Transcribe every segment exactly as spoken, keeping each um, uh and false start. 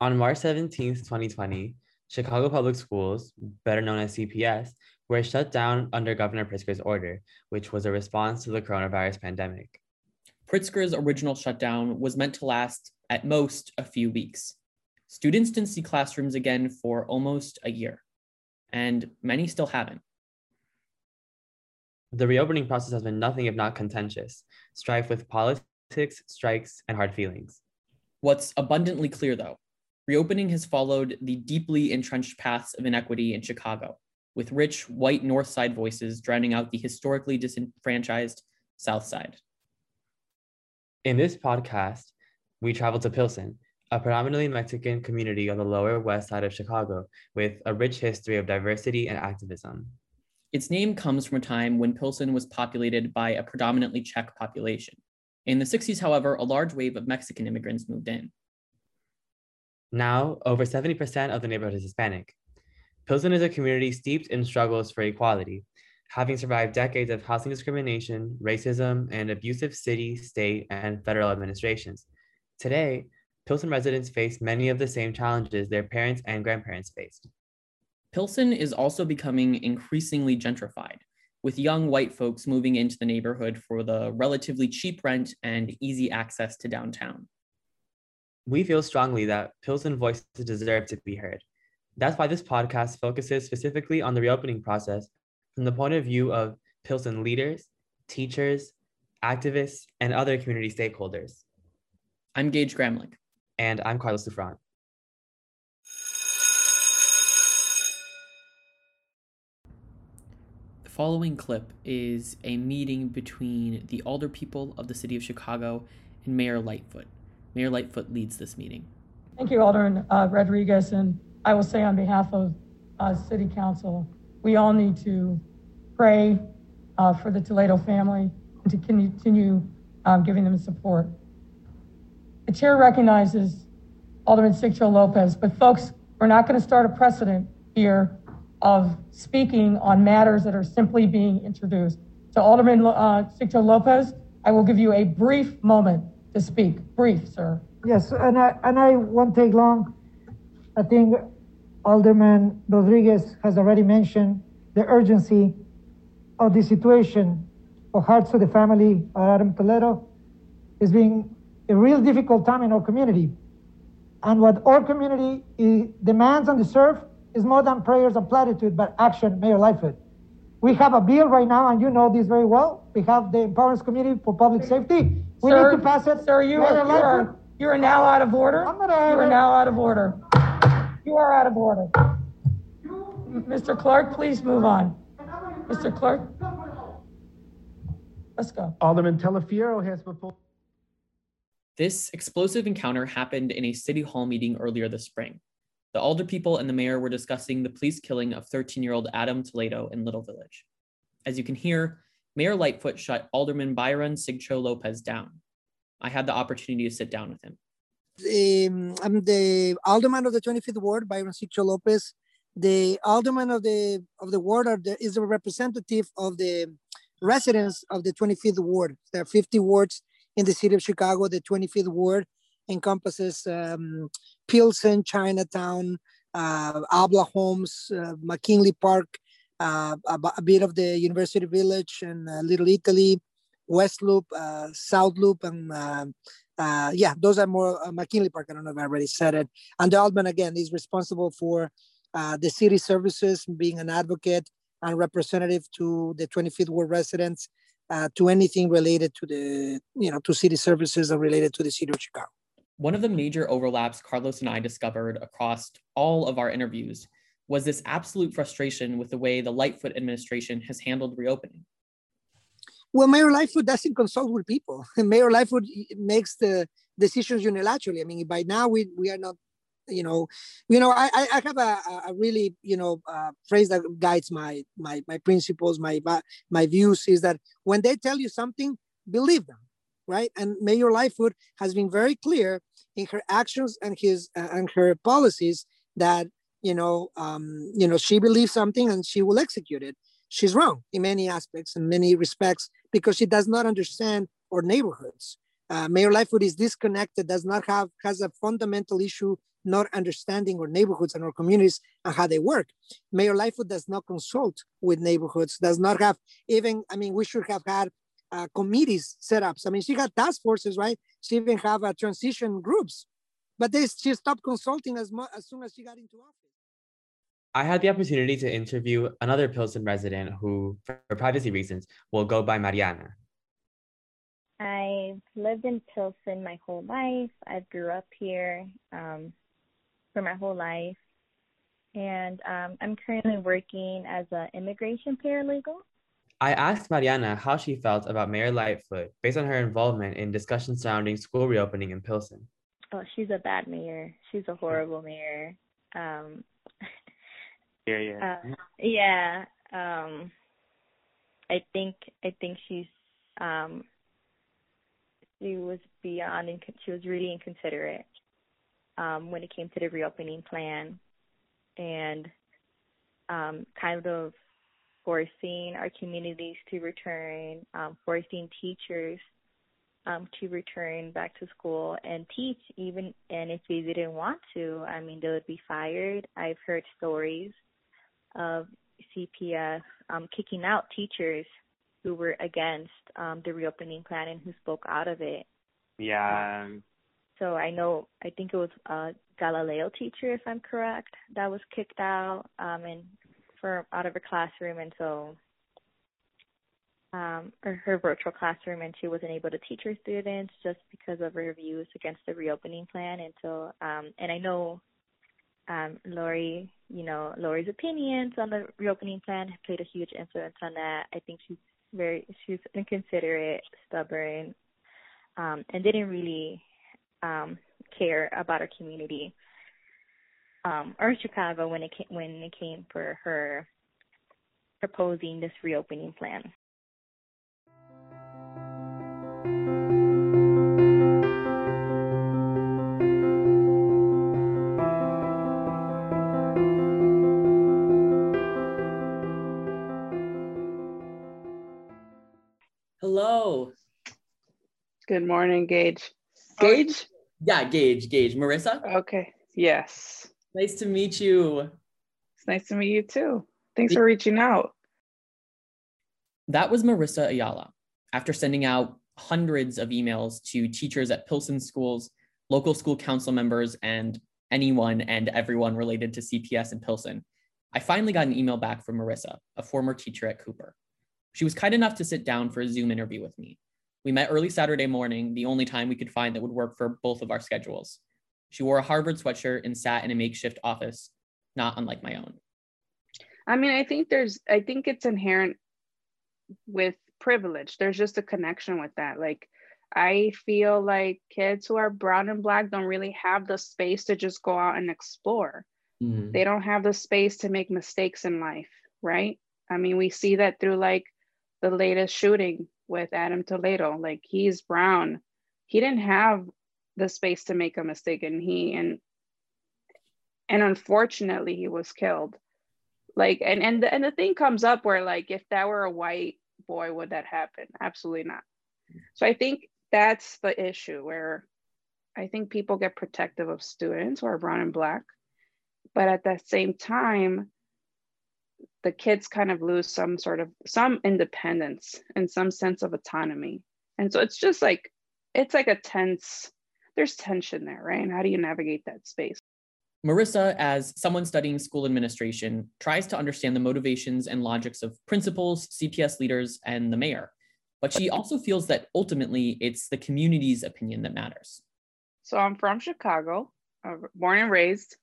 On March seventeenth, twenty twenty, Chicago Public Schools, better known as C P S, were shut down under Governor Pritzker's order, which was a response to the coronavirus pandemic. Pritzker's original shutdown was meant to last at most a few weeks. Students didn't see classrooms again for almost a year, and many still haven't. The reopening process has been nothing if not contentious, strife with politics, strikes, and hard feelings. What's abundantly clear, though, reopening has followed the deeply entrenched paths of inequity in Chicago, with rich white North Side voices drowning out the historically disenfranchised South Side. In this podcast, we travel to Pilsen, a predominantly Mexican community on the lower west side of Chicago with a rich history of diversity and activism. Its name comes from a time when Pilsen was populated by a predominantly Czech population. In the sixties, however, a large wave of Mexican immigrants moved in. Now, over seventy percent of the neighborhood is Hispanic. Pilsen is a community steeped in struggles for equality, having survived decades of housing discrimination, racism, and abusive city, state, and federal administrations. Today, Pilsen residents face many of the same challenges their parents and grandparents faced. Pilsen is also becoming increasingly gentrified, with young white folks moving into the neighborhood for the relatively cheap rent and easy access to downtown. We feel strongly that Pilsen voices deserve to be heard. That's why this podcast focuses specifically on the reopening process from the point of view of Pilsen leaders, teachers, activists, and other community stakeholders. I'm Gage Gramlich. And I'm Carlos Dufran. The following clip is a meeting between the alderpeople of the city of Chicago and Mayor Lightfoot. Mayor Lightfoot leads this meeting. Thank you, Alderman uh, Rodriguez, and I will say on behalf of uh, City Council, we all need to pray uh, for the Toledo family and to continue um, giving them support. The chair recognizes Alderman Sigcho Lopez, but folks, we're not going to start a precedent here of speaking on matters that are simply being introduced. So Alderman uh, Sigcho Lopez, I will give you a brief moment to speak. Brief, sir. Yes, and I, and I won't take long. I think Alderman Rodriguez has already mentioned the urgency of the situation of Hearts of the Family of Adam Toledo is being a real difficult time in our community. And what our community is, demands and deserves is more than prayers and platitude, but action, Mayor Lightfoot. We have a bill right now, and you know this very well. We have the Empowerment Committee for Public Safety. We sir, need to pass it. Sir, you are, you, are, you are now out of order. I'm not you are now out of order. You are out of order. Mister Clark, please move on. Mister Clark, let's go. Alderman Telefiero has proposed. This explosive encounter happened in a city hall meeting earlier this spring. The alderpeople and the mayor were discussing the police killing of thirteen-year-old Adam Toledo in Little Village. As you can hear, Mayor Lightfoot shut Alderman Byron Sigcho Lopez down. I had the opportunity to sit down with him. Um, I'm the alderman of the twenty-fifth ward, Byron Sigcho Lopez. The alderman of the of the ward are the, is a representative of the residents of the twenty-fifth ward. There are fifty wards in the city of Chicago. The twenty-fifth ward encompasses um, Pilsen, Chinatown, uh, Abla Homes, uh, McKinley Park, uh, a, a bit of the University Village and uh, Little Italy, West Loop, uh, South Loop, and uh, uh, yeah, those are more uh, McKinley Park. I don't know if I already said it. And the alderman, again, is responsible for uh, the city services, being an advocate and representative to the twenty-fifth ward residents, uh, to anything related to the, you know, to city services or related to the city of Chicago. One of the major overlaps Carlos and I discovered across all of our interviews was this absolute frustration with the way the Lightfoot administration has handled reopening. Well, Mayor Lightfoot doesn't consult with people. Mayor Lightfoot makes the decisions unilaterally. I mean, by now we we are not, you know, you know. I I have a, a really you know uh, phrase that guides my my my principles, my my views is that when they tell you something, believe them, right? And Mayor Lightfoot has been very clear in her actions and his uh, and her policies that you know um, you know she believes something and she will execute it. She's wrong in many aspects and many respects because she does not understand our neighborhoods. Uh, Mayor Lightfoot is disconnected, does not have, has a fundamental issue not understanding our neighborhoods and our communities and how they work. Mayor Lightfoot does not consult with neighborhoods, does not have even, I mean, we should have had uh, committees set up. I mean, she had task forces, right? She even have uh, transition groups, but they, she stopped consulting as, much, as soon as she got into office. I had the opportunity to interview another Pilsen resident who, for privacy reasons, will go by Mariana. I've lived in Pilsen my whole life. I grew up here um, for my whole life. And um, I'm currently working as an immigration paralegal. I asked Mariana how she felt about Mayor Lightfoot based on her involvement in discussions surrounding school reopening in Pilsen. Oh, she's a bad mayor. She's a horrible mayor. Um, yeah, yeah. Uh, yeah. Um, I think I think she's um, she was beyond. Inc- she was really inconsiderate um, when it came to the reopening plan, and um, kind of forcing our communities to return, um, forcing teachers um, to return back to school and teach, even and if they didn't want to, I mean, they would be fired. I've heard stories of C P S um, kicking out teachers who were against um, the reopening plan and who spoke out of it. Yeah. Um, so I know, I think it was a Galileo teacher, if I'm correct, that was kicked out um, and for out of her classroom, and so um, or her virtual classroom, and she wasn't able to teach her students just because of her views against the reopening plan. And so, um, and I know um, Lori, you know, Lori's opinions on the reopening plan have played a huge influence on that. I think she's very, she's inconsiderate, stubborn, um, and didn't really um, care about our community um, or Chicago when it came, when it came for her proposing this reopening plan. Hello. Good morning, Gage. Gage? Oh, yeah, Gage, Gage. Marissa? Okay, yes. Nice to meet you. It's nice to meet you too. Thanks for reaching out. That was Marissa Ayala. After sending out hundreds of emails to teachers at Pilsen schools, local school council members, and anyone and everyone related to C P S in Pilsen, I finally got an email back from Marissa, a former teacher at Cooper. She was kind enough to sit down for a Zoom interview with me. We met early Saturday morning, the only time we could find that would work for both of our schedules. She wore a Harvard sweatshirt and sat in a makeshift office, not unlike my own. I mean, I think there's, I think it's inherent with privilege. There's just a connection with that. Like, I feel like kids who are brown and black don't really have the space to just go out and explore. Mm-hmm. They don't have the space to make mistakes in life, right? I mean, we see that through like the latest shooting with Adam Toledo. Like, he's brown. He didn't have the space to make a mistake, and he and and unfortunately he was killed. Like, and and the, and the thing comes up where, like, if that were a white boy, would that happen? Absolutely not. So I think that's the issue, where I think people get protective of students who are brown and black, but at that same time, the kids kind of lose some sort of, some independence and some sense of autonomy. And so it's just like, it's like a tense, there's tension there, right? And how do you navigate that space? Marissa, as someone studying school administration, tries to understand the motivations and logics of principals, C P S leaders, and the mayor. But she also feels that ultimately it's the community's opinion that matters. So I'm from Chicago, uh, born and raised.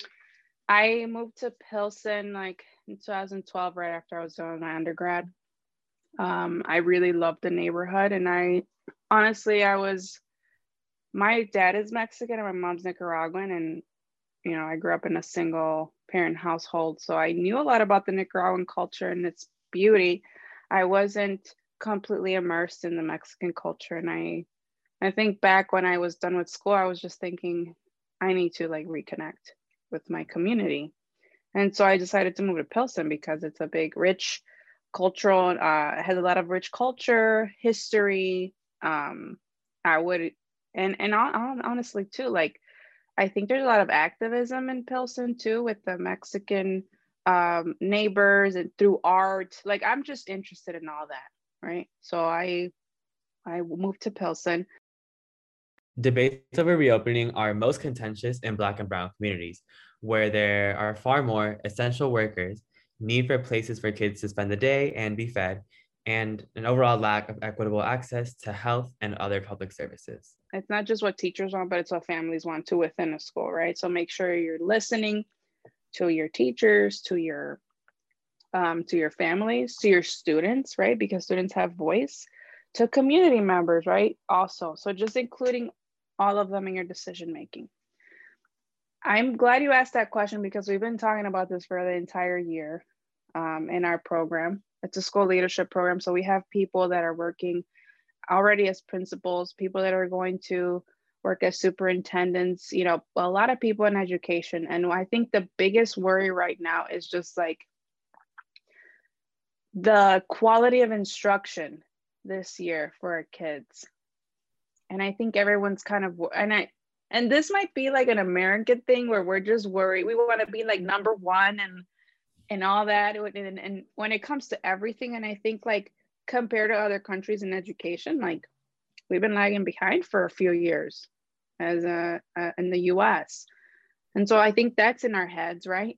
I moved to Pilsen like in two thousand twelve, right after I was doing my undergrad. Um, I really loved the neighborhood, and I honestly, I was, my dad is Mexican and my mom's Nicaraguan, and you know, I grew up in a single parent household, so I knew a lot about the Nicaraguan culture and its beauty. I wasn't completely immersed in the Mexican culture, and I, I think back when I was done with school, I was just thinking, I need to like reconnect with my community. And so I decided to move to Pilsen because it's a big, rich cultural, uh, it has a lot of rich culture, history. Um, I would, and, and honestly too, like I think there's a lot of activism in Pilsen too, with the Mexican um, neighbors and through art. Like, I'm just interested in all that, right? So I, I moved to Pilsen. Debates over reopening are most contentious in Black and Brown communities, where there are far more essential workers, need for places for kids to spend the day and be fed, and an overall lack of equitable access to health and other public services. It's not just what teachers want, but it's what families want too within a school, right? So make sure you're listening to your teachers, to your um, to your families, to your students, right? Because students have voice, to community members, right? Also, so just including all of them in your decision making. I'm glad you asked that question because we've been talking about this for the entire year um, in our program. It's a school leadership program, so we have people that are working already as principals, people that are going to work as superintendents, you know, a lot of people in education. And I think the biggest worry right now is just like the quality of instruction this year for our kids. And I think everyone's kind of, and I, and this might be like an American thing where we're just worried. We want to be like number one and, and all that. And, and when it comes to everything, and I think like compared to other countries in education, like we've been lagging behind for a few years as a, uh, in the U S. And so I think that's in our heads, right?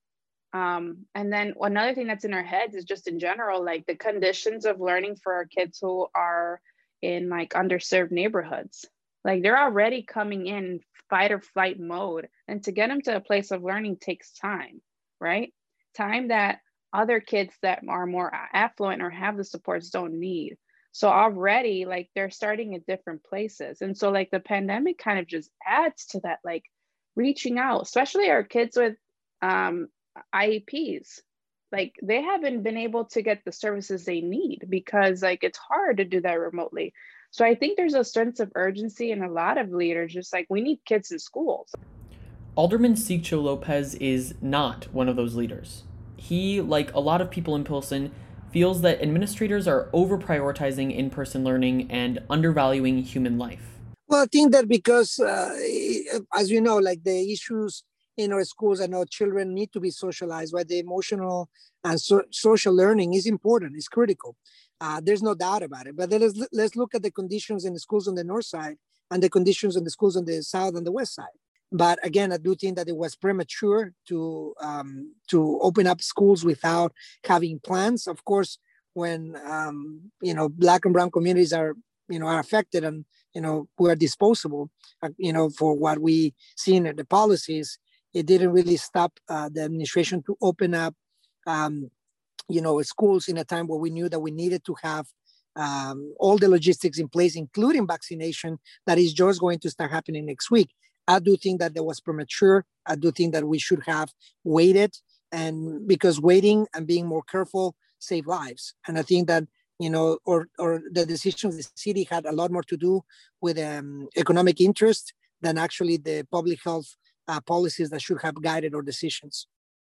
Um, and then another thing that's in our heads is just in general, like the conditions of learning for our kids who are in like underserved neighborhoods. Like they're already coming in fight or flight mode, and to get them to a place of learning takes time, right? Time that other kids that are more affluent or have the supports don't need. So already like they're starting at different places. And so like the pandemic kind of just adds to that, like reaching out, especially our kids with um, I E Ps. Like they haven't been able to get the services they need because like it's hard to do that remotely. So I think there's a sense of urgency in a lot of leaders, just like we need kids in schools. Alderman Siccho Lopez is not one of those leaders. He, like a lot of people in Pilsen, feels that administrators are over-prioritizing in-person learning and undervaluing human life. Well, I think that because, uh, as you know, like the issues in our schools, I know children need to be socialized, right? The emotional and so- social learning is important, it's critical. Uh, there's no doubt about it. But then let's, let's look at the conditions in the schools on the north side and the conditions in the schools on the south and the west side. But again, I do think that it was premature to um, to open up schools without having plans. Of course, when um, you know Black and Brown communities are you know are affected and you know who are disposable, uh, you know for what we see in the policies, it didn't really stop uh, the administration to open up. Um, you know, schools in a time where we knew that we needed to have um, all the logistics in place, including vaccination, that is just going to start happening next week. I do think that that was premature. I do think that we should have waited, and because waiting and being more careful save lives. And I think that, you know, or, or the decisions of the city had a lot more to do with um, economic interest than actually the public health uh, policies that should have guided our decisions.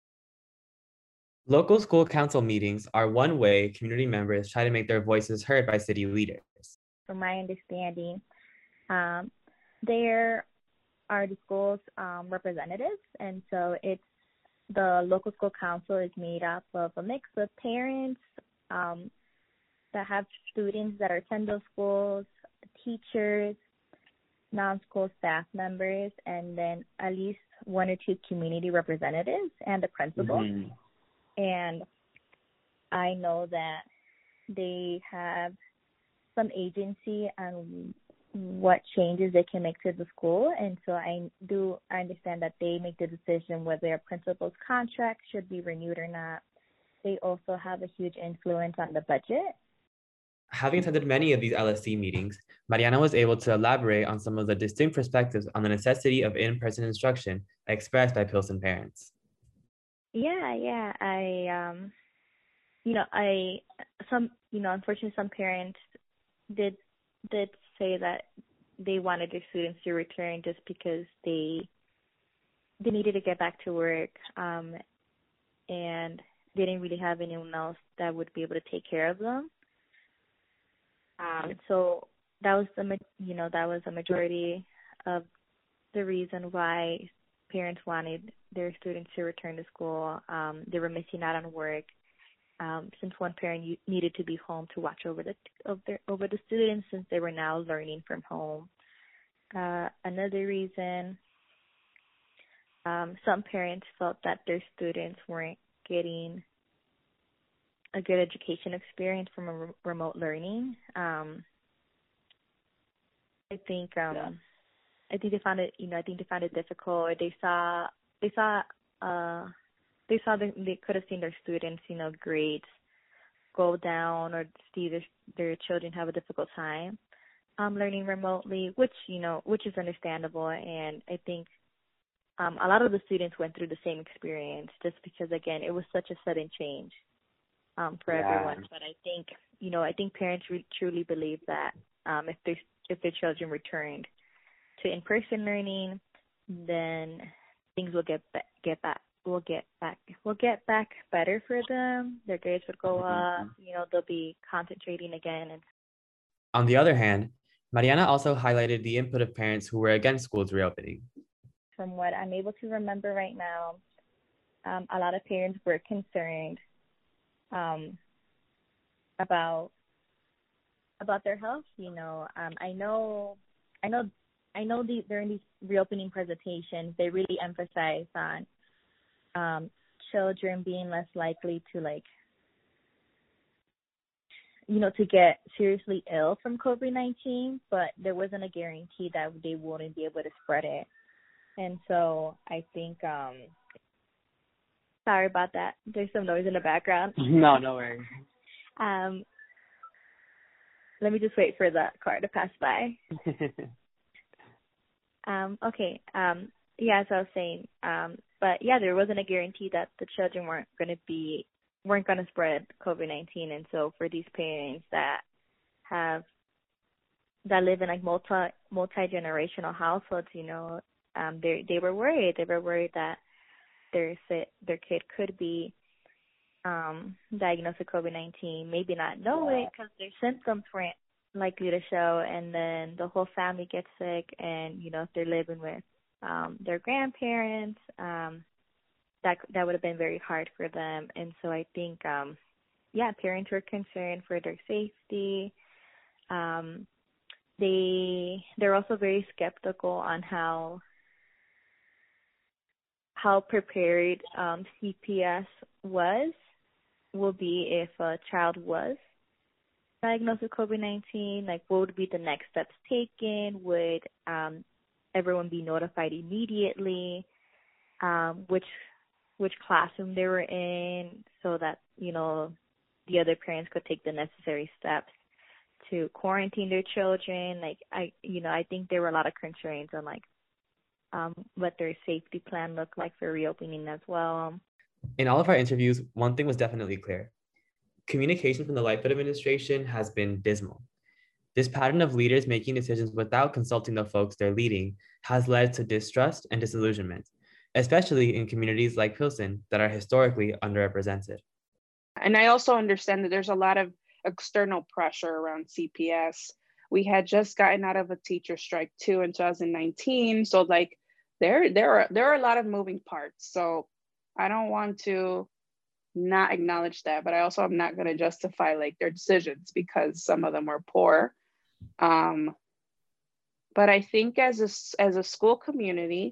Local school council meetings are one way community members try to make their voices heard by city leaders. From my understanding, um, there are the school's um, representatives, and so it's the local school council is made up of a mix of parents um, that have students that attend those schools, teachers, non-school staff members, and then at least one or two community representatives and the principal. Mm-hmm. And I know that they have some agency on what changes they can make to the school. And so I do I understand that they make the decision whether a principal's contract should be renewed or not. They also have a huge influence on the budget. Having attended many of these L S C meetings, Mariana was able to elaborate on some of the distinct perspectives on the necessity of in-person instruction expressed by Pilsen parents. Yeah, yeah. I, um, you know, I, some, you know, unfortunately some parents did, did say that they wanted their students to return just because they, they needed to get back to work, um, and they didn't really have anyone else that would be able to take care of them. Um, so that was the, you know, that was the majority of the reason why parents wanted their students to return to school. Um, they were missing out on work um, since one parent u- needed to be home to watch over the over, their, over the students since they were now learning from home. Uh, another reason, um, some parents felt that their students weren't getting a good education experience from a re- remote learning. Um, I think um, yeah. I think they found it, you know, I think they found it difficult. Or they saw, they saw, uh, they saw that they could have seen their students, you know, grades go down, or see their their children have a difficult time um, learning remotely, which you know, which is understandable. And I think um, a lot of the students went through the same experience, just because again, it was such a sudden change um, for Yeah. everyone. But I think, you know, I think parents re- truly believe that um, if their if their children returned to in-person learning, then things will get ba- get back will get back will get back better for them. Their grades would go Mm-hmm. up. You know, they'll be concentrating again. And on the other hand, Mariana also highlighted the input of parents who were against schools reopening. from what I'm able to remember right now, um, a lot of parents were concerned um, about about their health. You know, um, I know, I know. I know the, during these reopening presentations, they really emphasize on um, children being less likely to, like, you know, to get seriously ill from COVID nineteen, but there wasn't a guarantee that they wouldn't be able to spread it. And so I think, um, sorry about that. There's some noise in the background. No, no worries. um, let me just wait for the car to pass by. Um, okay. Um, yeah, as I was saying, um, but yeah, there wasn't a guarantee that the children weren't going to be weren't going to spread COVID nineteen, and so for these parents that have that live in like multi multi generational households, you know, um, they they were worried. They were worried that their their kid could be um, diagnosed with COVID nineteen, maybe not know it because their symptoms weren't likely to show, and then the whole family gets sick, and you know, if they're living with um their grandparents, um that that would have been very hard for them. And so I think um yeah, parents were concerned for their safety. Um they they're also very skeptical on how how prepared um C P S was will be if a child was diagnosed with COVID nineteen. Like, what would be the next steps taken? Would um, everyone be notified immediately? Um, which which classroom they were in, so that, you know, the other parents could take the necessary steps to quarantine their children. Like, I, you know, I think there were a lot of concerns on like um, what their safety plan looked like for reopening as well. In all of our interviews, one thing was definitely clear. Communication from the Lightfoot administration has been dismal. This pattern of leaders making decisions without consulting the folks they're leading has led to distrust and disillusionment, especially in communities like Pilsen that are historically underrepresented. And I also understand that there's a lot of external pressure around C P S. We had just gotten out of a teacher strike too in two thousand nineteen. So like there, there are there are a lot of moving parts. So I don't want to not acknowledge that, but I also am not going to justify like their decisions because some of them were poor. Um, but I think as a, as a school community,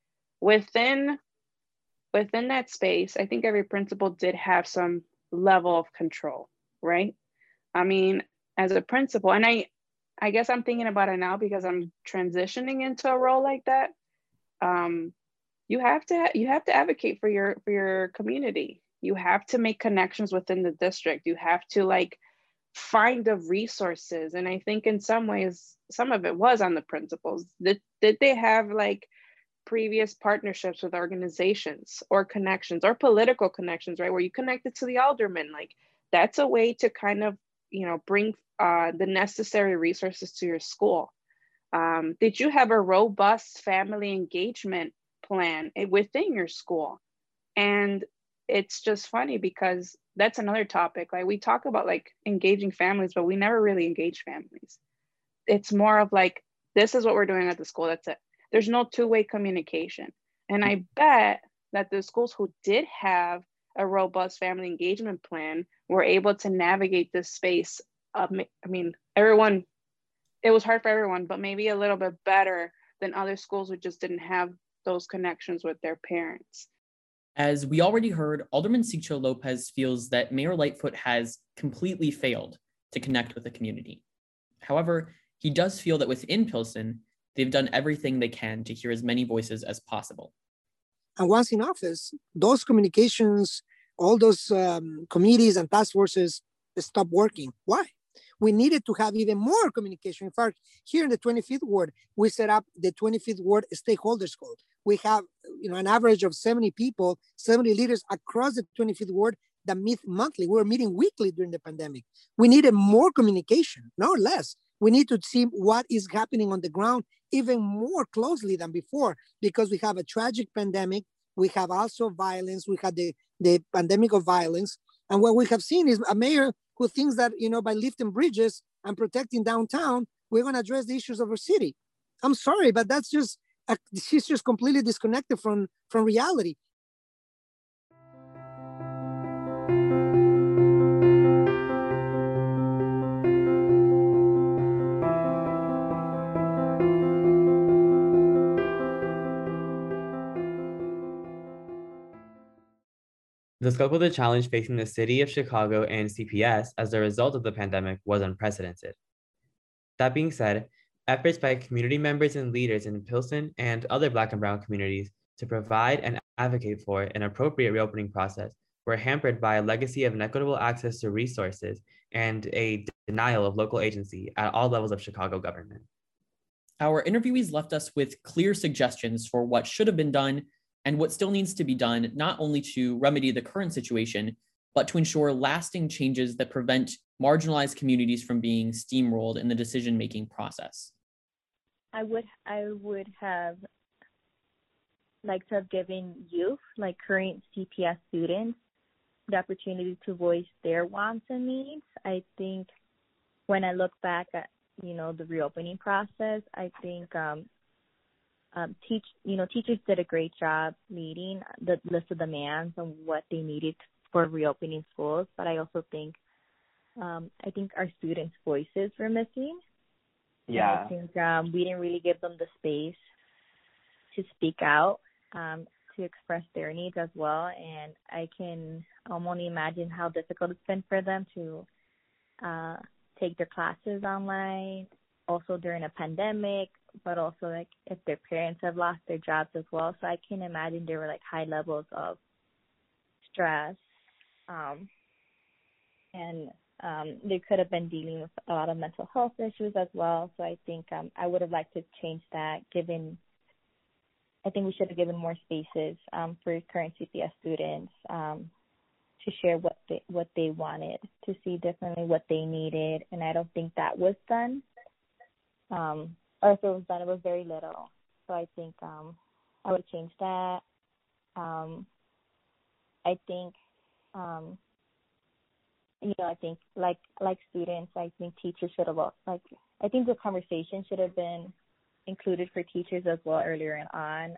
within within that space, I think every principal did have some level of control, right? I mean, as a principal, and I, I guess I'm thinking about it now because I'm transitioning into a role like that. Um, you have to you have to advocate for your for your community. You have to make connections within the district. You have to like find the resources. And I think in some ways, some of it was on the principals. Did, did they have like previous partnerships with organizations or connections or political connections, right? Where you connected to the alderman? Like that's a way to kind of, you know, bring uh, the necessary resources to your school. Um, did you have a robust family engagement plan within your school? And it's just funny because that's another topic. Like we talk about like engaging families, but we never really engage families. It's more of like, this is what we're doing at the school, that's it. there's no two-way communication. And I bet that the schools who did have a robust family engagement plan were able to navigate this space. Of, I mean, everyone, it was hard for everyone, but maybe a little bit better than other schools who just didn't have those connections with their parents. As we already heard, Alderman Sigcho Lopez feels that Mayor Lightfoot has completely failed to connect with the community. However, he does feel that within Pilsen, they've done everything they can to hear as many voices as possible. And once in office, those communications, all those um, committees and task forces stopped working. Why? We needed to have even more communication. In fact, here in the twenty-fifth Ward, we set up the twenty-fifth Ward Stakeholders Call. We have, you know, an average of seventy people, seventy leaders across the twenty-fifth Ward that meet monthly. We were meeting weekly during the pandemic. We needed more communication, no less. We need to see what is happening on the ground even more closely than before, because we have a tragic pandemic. We have also violence. We had the, the pandemic of violence. And what we have seen is a mayor who thinks that, you know, by lifting bridges and protecting downtown, we're going to address the issues of our city. I'm sorry, but that's just, a, she's just completely disconnected from, from reality. The scope of the challenge facing the city of Chicago and C P S as a result of the pandemic was unprecedented. That being said, efforts by community members and leaders in Pilsen and other Black and Brown communities to provide and advocate for an appropriate reopening process were hampered by a legacy of inequitable access to resources and a denial of local agency at all levels of Chicago government. Our interviewees left us with clear suggestions for what should have been done and what still needs to be done, not only to remedy the current situation, but to ensure lasting changes that prevent marginalized communities from being steamrolled in the decision-making process. I would I would have liked to have given youth, like current C P S students, the opportunity to voice their wants and needs. I think when I look back at, you know, the reopening process, I think um, um, teach you know teachers did a great job meeting the list of demands and what they needed for reopening schools. But I also think um, I think our students' voices were missing. Yeah. And I think um, we didn't really give them the space to speak out, um, to express their needs as well. And I can um, only imagine how difficult it's been for them to uh, take their classes online, also during a pandemic, but also like if their parents have lost their jobs as well. So I can imagine there were like high levels of stress, um, and um, they could have been dealing with a lot of mental health issues as well. So I think um, I would have liked to change that. Given, I think we should have given more spaces um, for current C P S students um, to share what they what they wanted, to see differently what they needed, and I don't think that was done. Um, or if it was done, it was very little. So I think um, I would change that. Um, I think, um, you know, I think like like students, I think teachers should have, like, I think the conversation should have been included for teachers as well earlier on.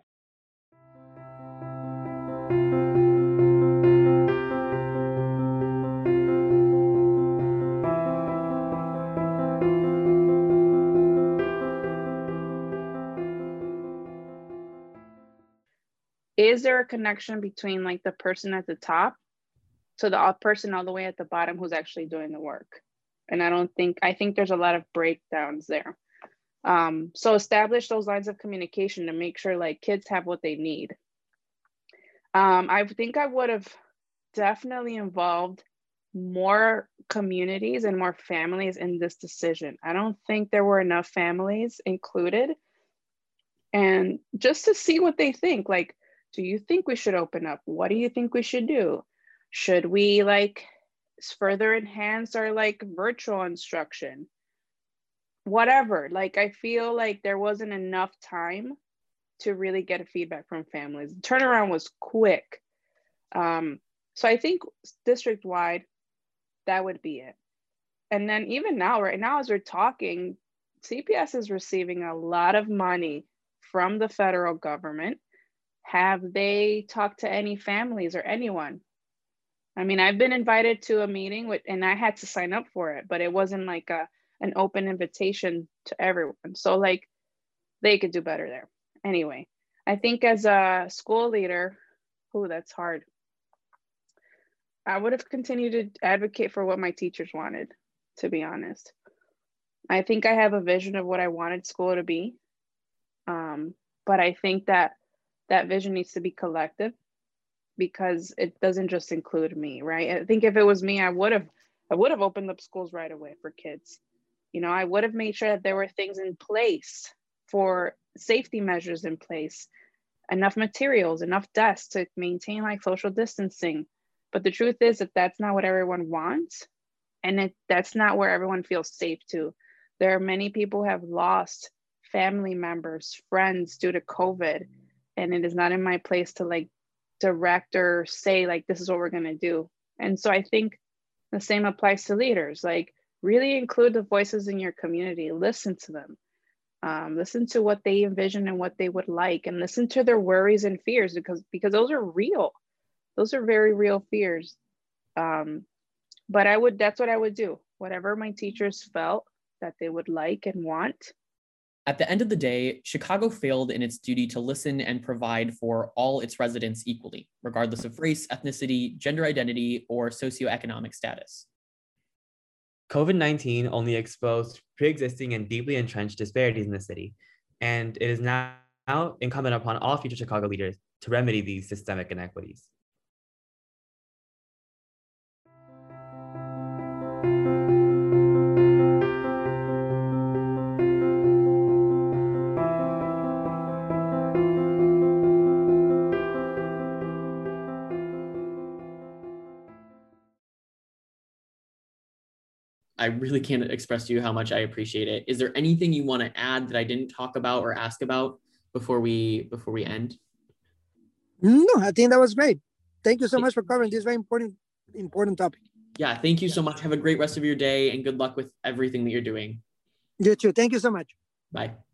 Is there a connection between like the person at the top to the person all the way at the bottom who's actually doing the work? And I don't think, I think there's a lot of breakdowns there. Um, so establish those lines of communication to make sure like kids have what they need. Um, I think I would have definitely involved more communities and more families in this decision. I don't think there were enough families included. And just to see what they think, like, do you think we should open up? What do you think we should do? Should we like further enhance our like virtual instruction? Whatever, like I feel like there wasn't enough time to really get feedback from families. The turnaround was quick. Um, so I think district-wide, that would be it. And then even now, right now as we're talking, C P S is receiving a lot of money from the federal government? Have they talked to any families or anyone? I mean, I've been invited to a meeting with, and I had to sign up for it, but it wasn't like a an open invitation to everyone. So like they could do better there. Anyway, I think as a school leader, oh, that's hard. I would have continued to advocate for what my teachers wanted, to be honest. I think I have a vision of what I wanted school to be. Um, but I think that that vision needs to be collective because it doesn't just include me, right? I think if it was me, I would have I would have opened up schools right away for kids. You know, I would have made sure that there were things in place for safety measures in place, enough materials, enough desks to maintain like social distancing. But the truth is that that's not what everyone wants. And it, that's not where everyone feels safe to. There are many people who have lost family members, friends due to COVID. And it is not in my place to like direct or say like, this is what we're gonna do. And so I think the same applies to leaders. Like really include the voices in your community, listen to them. Um, listen to what they envision and what they would like, and listen to their worries and fears because, because those are real. Those are very real fears. Um, but I would, that's what I would do. Whatever my teachers felt that they would like and want. At the end of the day, Chicago failed in its duty to listen and provide for all its residents equally, regardless of race, ethnicity, gender identity, or socioeconomic status. COVID nineteen only exposed pre-existing and deeply entrenched disparities in the city, and it is now incumbent upon all future Chicago leaders to remedy these systemic inequities. I really can't express to you how much I appreciate it. Is there anything you want to add that I didn't talk about or ask about before we before we end? No, I think that was great. Thank you so much for covering this very important important topic. Yeah, thank you so much. Have a great rest of your day and good luck with everything that you're doing. You too. Thank you so much. Bye.